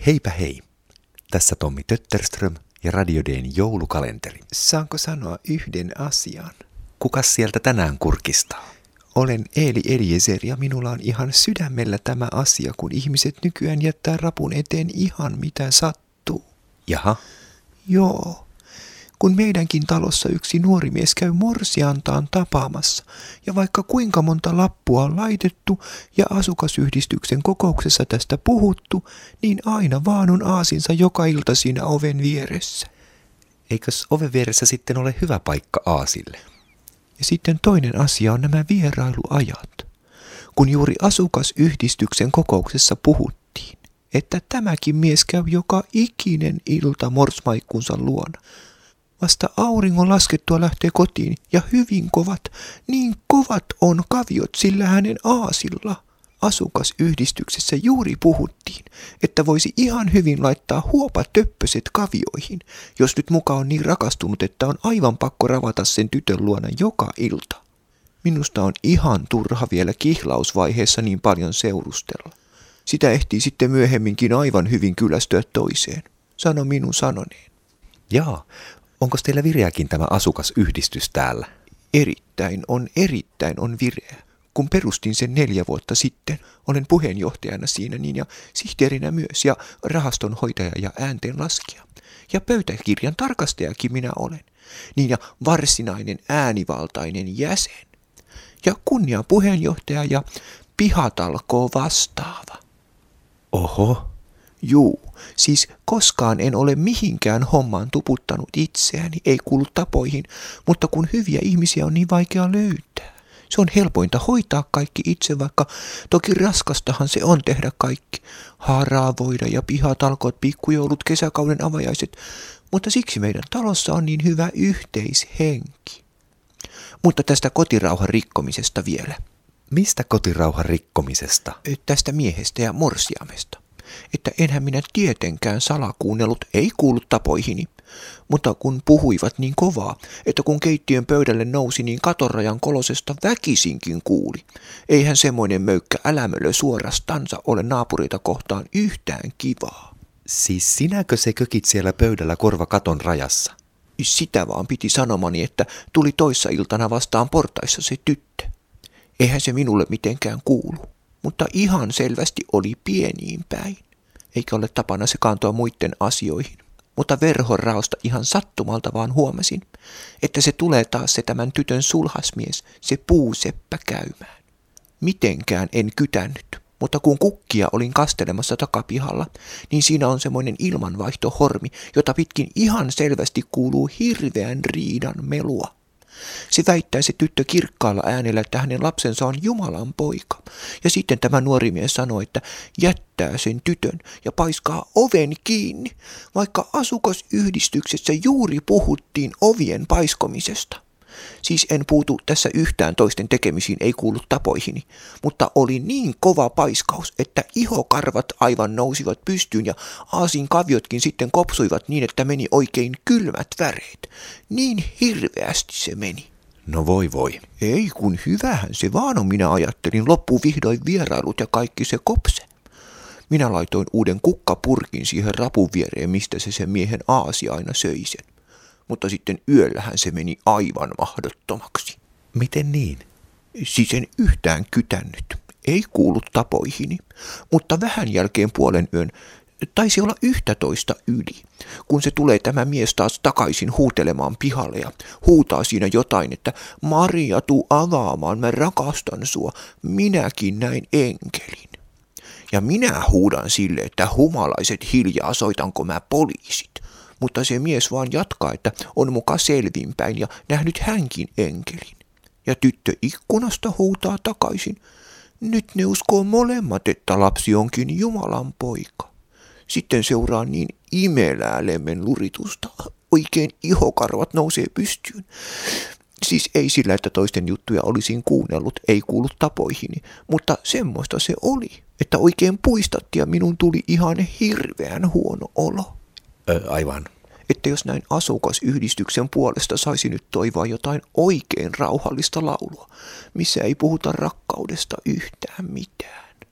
Heipä hei! Tässä Tommi Tötterström ja Radio D:n joulukalenteri. Saanko sanoa yhden asian? Kukas sieltä tänään kurkistaa? Olen Eeli Eliezer ja minulla on ihan sydämellä tämä asia, kun ihmiset nykyään jättää rapun eteen ihan mitä sattuu. Jaha? Joo. Kun meidänkin talossa yksi nuori mies käy morsiantaan tapaamassa, ja vaikka kuinka monta lappua on laitettu ja asukasyhdistyksen kokouksessa tästä puhuttu, niin aina vaan on aasinsa joka ilta siinä oven vieressä. Eikös oven vieressä sitten ole hyvä paikka aasille? Ja sitten toinen asia on nämä vierailuajat. Kun juuri asukasyhdistyksen kokouksessa puhuttiin, että tämäkin mies käy joka ikinen ilta morsmaikkunsa luona. Vasta auringon laskettua lähtee kotiin ja hyvin kovat, niin kovat on kaviot sillä hänen aasilla. Asukasyhdistyksessä juuri puhuttiin, että voisi ihan hyvin laittaa huopatöppöset kavioihin, jos nyt muka on niin rakastunut, että on aivan pakko ravata sen tytön luona joka ilta. Minusta on ihan turha vielä kihlausvaiheessa niin paljon seurustella. Sitä ehtii sitten myöhemminkin aivan hyvin kyllästyä toiseen. Sano minun sanoneen. Jaa, onko teillä vireäkin tämä asukasyhdistys täällä? Erittäin on vireä. Kun perustin sen 4 vuotta sitten, olen puheenjohtajana siinä niin ja sihteerinä myös ja rahastonhoitaja ja ääntenlaskija. Ja pöytäkirjan tarkastajakin minä olen. Niin ja varsinainen äänivaltainen jäsen. Ja kunnia puheenjohtaja ja pihatalkoo vastaava. Oho. Juu, siis koskaan en ole mihinkään hommaan tuputtanut itseäni, ei kuulu tapoihin, mutta kun hyviä ihmisiä on niin vaikea löytää. Se on helpointa hoitaa kaikki itse, vaikka toki raskastahan se on tehdä kaikki. Haravoida ja pihatalkoot, pikkujoulut, kesäkauden avajaiset, mutta siksi meidän talossa on niin hyvä yhteishenki. Mutta tästä kotirauhan rikkomisesta vielä. Mistä kotirauhan rikkomisesta? Tästä miehestä ja morsiamesta. Että enhän minä tietenkään salakuunnellut, ei kuulu tapoihini. Mutta kun puhuivat niin kovaa, että kun keittiön pöydälle nousi, niin katonrajan kolosesta väkisinkin kuuli. Eihän semmoinen möykkä älämölö suorastansa ole naapureita kohtaan yhtään kivaa. Siis sinäkö se kökit siellä pöydällä korva katon rajassa? Sitä vaan piti sanomani, että tuli toissa iltana vastaan portaissa se tyttö. Eihän se minulle mitenkään kuulu, mutta ihan selvästi oli pieniin päin. Eikä ole tapana sekaantua muiden asioihin. Mutta verhonraosta ihan sattumalta vaan huomasin, että se tulee taas se tämän tytön sulhasmies, se puuseppä käymään. Mitenkään en kytännyt, mutta kun kukkia olin kastelemassa takapihalla, niin siinä on semmoinen ilmanvaihtohormi, jota pitkin ihan selvästi kuuluu hirveän riidan melua. Se väittää se tyttö kirkkaalla äänellä, että hänen lapsensa on Jumalan poika. Ja sitten tämä nuori mies sanoi, että jättää sen tytön ja paiskaa oven kiinni, vaikka asukasyhdistyksessä juuri puhuttiin ovien paiskomisesta. Siis en puutu tässä yhtään toisten tekemisiin, ei kuulu tapoihini, mutta oli niin kova paiskaus, että ihokarvat aivan nousivat pystyyn ja aasin kaviotkin sitten kopsuivat niin, että meni oikein kylmät väreet. Niin hirveästi se meni. No voi. Ei kun hyvähän se vaan on, minä ajattelin, loppuu vihdoin vierailut ja kaikki se kopse. Minä laitoin uuden kukkapurkin siihen rapun viereen, mistä se sen miehen aasi aina söi sen. Mutta sitten yöllähän se meni aivan mahdottomaksi. Miten niin? Siis en yhtään kytännyt. Ei kuulu tapoihini. Mutta vähän jälkeen 0:30 taisi olla 11 yli, kun se tulee tämä mies taas takaisin huutelemaan pihalle ja huutaa siinä jotain, että Maria, tuu avaamaan, mä rakastan sua, minäkin näin enkelin. Ja minä huudan sille, että humalaiset hiljaa, soitanko mä poliisit. Mutta se mies vaan jatkaa, että on muka selvinpäin ja nähnyt hänkin enkelin. Ja tyttö ikkunasta huutaa takaisin. Nyt ne uskoo molemmat, että lapsi onkin Jumalan poika. Sitten seuraa niin imelää lemmen luritusta. Oikein ihokarvat nousee pystyyn. Siis ei sillä, että toisten juttuja olisin kuunnellut, ei kuulu tapoihini, mutta semmoista se oli, että oikein puistatti ja minun tuli ihan hirveän huono olo. Aivan. Että jos näin asukasyhdistyksen puolesta saisi nyt toivoa jotain oikein rauhallista laulua, missä ei puhuta rakkaudesta yhtään mitään.